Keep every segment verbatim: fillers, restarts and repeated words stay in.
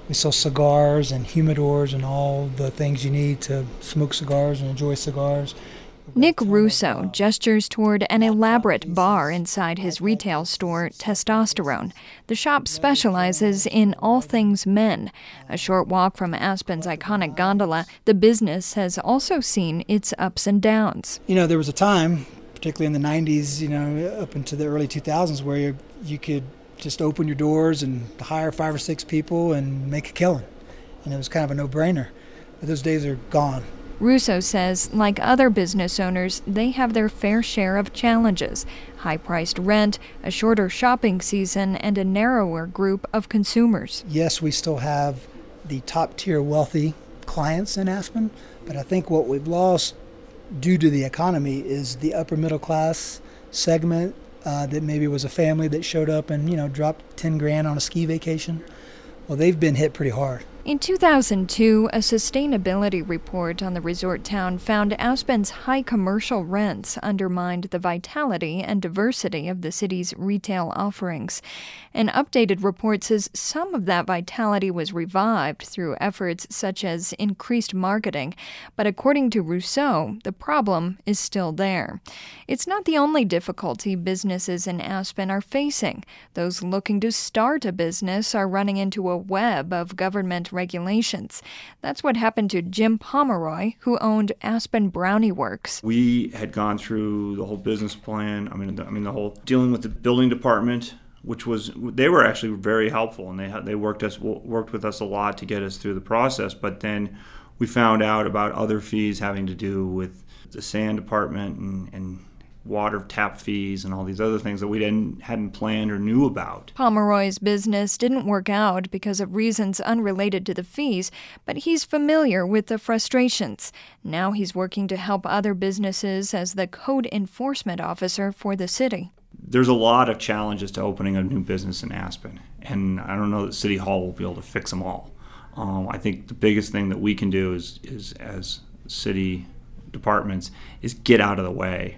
We sell cigars and humidors and all the things you need to smoke cigars and enjoy cigars. Nick Russo gestures toward an elaborate bar inside his retail store, Testosterone. The shop specializes in all things men. A short walk from Aspen's iconic gondola, the business has also seen its ups and downs. You know, there was a time, particularly in the nineties, you know, up into the early two thousands, where you, you could just open your doors and hire five or six people and make a killing. And it was kind of a no-brainer. But those days are gone. Russo says, like other business owners, they have their fair share of challenges: high-priced rent, a shorter shopping season, and a narrower group of consumers. Yes, we still have the top-tier wealthy clients in Aspen, but I think what we've lost due to the economy is the upper-middle-class segment uh, that maybe was a family that showed up and, you know, dropped ten grand on a ski vacation. Well, they've been hit pretty hard. In two thousand two, a sustainability report on the resort town found Aspen's high commercial rents undermined the vitality and diversity of the city's retail offerings. An updated report says some of that vitality was revived through efforts such as increased marketing, but according to Rousseau, the problem is still there. It's not the only difficulty businesses in Aspen are facing. Those looking to start a business are running into a web of government regulations. That's what happened to Jim Pomeroy, who owned Aspen Brownie Works. We had gone through the whole business plan. I mean, the, I mean the whole dealing with the building department, which was they were actually very helpful, and they had, they worked us worked with us a lot to get us through the process. But then we found out about other fees having to do with the sand department and, and water tap fees and all these other things that we didn't hadn't planned or knew about. Pomeroy's business didn't work out because of reasons unrelated to the fees, but he's familiar with the frustrations. Now he's working to help other businesses as the code enforcement officer for the city. There's a lot of challenges to opening a new business in Aspen, and I don't know that City Hall will be able to fix them all. Um, I think the biggest thing that we can do is, is as city departments is get out of the way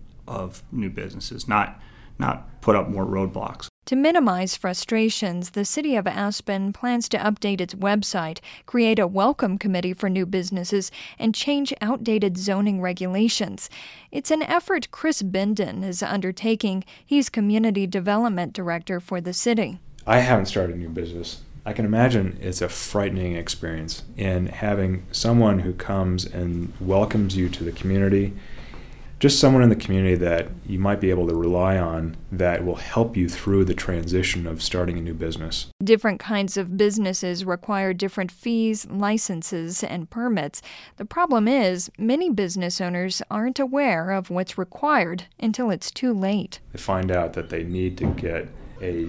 of new businesses, not not put up more roadblocks. To minimize frustrations, the city of Aspen plans to update its website, create a welcome committee for new businesses, and change outdated zoning regulations. It's an effort Chris Binden is undertaking. He's community development director for the city. I haven't started a new business. I can imagine it's a frightening experience in having someone who comes and welcomes you to the community, just someone in the community that you might be able to rely on that will help you through the transition of starting a new business. Different kinds of businesses require different fees, licenses, and permits. The problem is, many business owners aren't aware of what's required until it's too late. They find out that they need to get a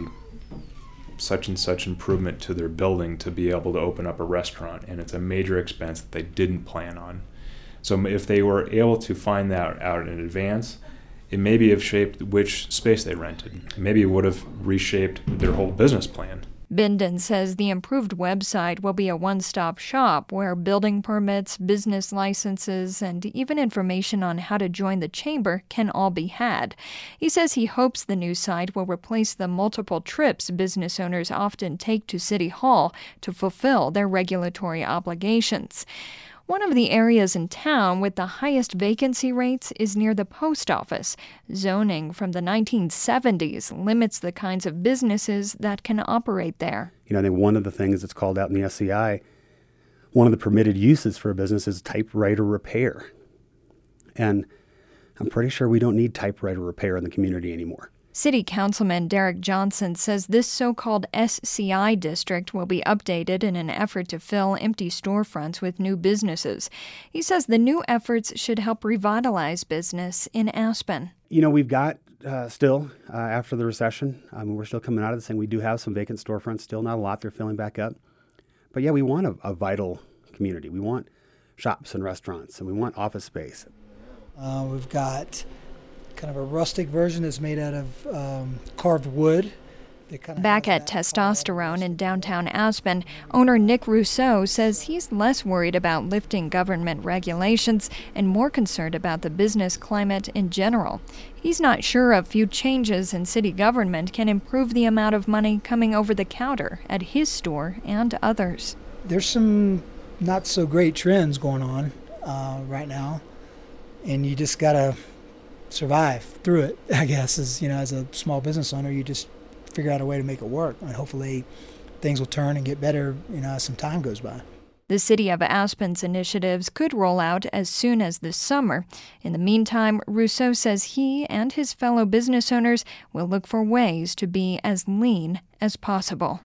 such and such improvement to their building to be able to open up a restaurant, and it's a major expense that they didn't plan on. So if they were able to find that out in advance, it maybe have shaped which space they rented. Maybe it would have reshaped their whole business plan. Binden says the improved website will be a one-stop shop where building permits, business licenses, and even information on how to join the chamber can all be had. He says he hopes the new site will replace the multiple trips business owners often take to City Hall to fulfill their regulatory obligations. One of the areas in town with the highest vacancy rates is near the post office. Zoning from the nineteen seventies limits the kinds of businesses that can operate there. You know, I think one of the things that's called out in the S C I, one of the permitted uses for a business is typewriter repair. And I'm pretty sure we don't need typewriter repair in the community anymore. City Councilman Derek Johnson says this so-called S C I district will be updated in an effort to fill empty storefronts with new businesses. He says the new efforts should help revitalize business in Aspen. You know, we've got uh, still, uh, after the recession, I mean, we're still coming out of this thing. We do have some vacant storefronts still, not a lot. They're filling back up. But yeah, we want a, a vital community. We want shops and restaurants, and we want office space. Uh, we've got kind of a rustic version that's made out of um, carved wood they kind of Back at Testosterone in downtown Aspen, owner Nick Rousseau says he's less worried about lifting government regulations and more concerned about the business climate in general. He's not sure a few changes in city government can improve the amount of money coming over the counter at his store and others. There's some not so great trends going on uh, right now, and you just gotta survive through it, I guess. As you know, as a small business owner, you just figure out a way to make it work, and hopefully things will turn and get better, you know, as some time goes by. The City of Aspen's initiatives could roll out as soon as this summer. In the meantime, Rousseau says he and his fellow business owners will look for ways to be as lean as possible.